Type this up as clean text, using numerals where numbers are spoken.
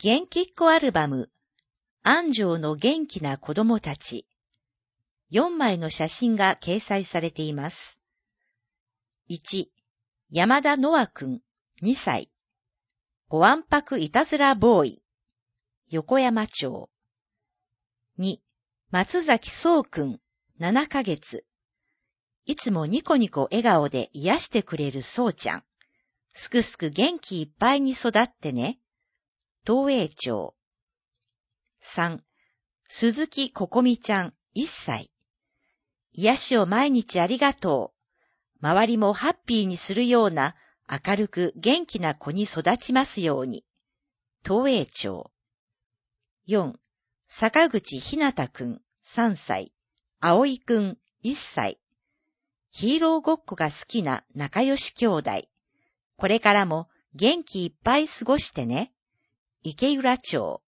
元気っ子アルバム、安城の元気な子供たち。4枚の写真が掲載されています。1、山田ノアくん、2歳。ごわんぱくいたずらボーイ。横山町。2、松崎そうくん、7ヶ月。いつもニコニコ笑顔で癒してくれるそうちゃん。すくすく元気いっぱいに育ってね。東栄町。3、鈴木ここみちゃん、1歳。癒しを毎日ありがとう。周りもハッピーにするような明るく元気な子に育ちますように。東栄町。4、坂口ひなたくん、3歳。葵くん、1歳。ヒーローごっこが好きな仲良し兄弟。これからも元気いっぱい過ごしてね。池浦町。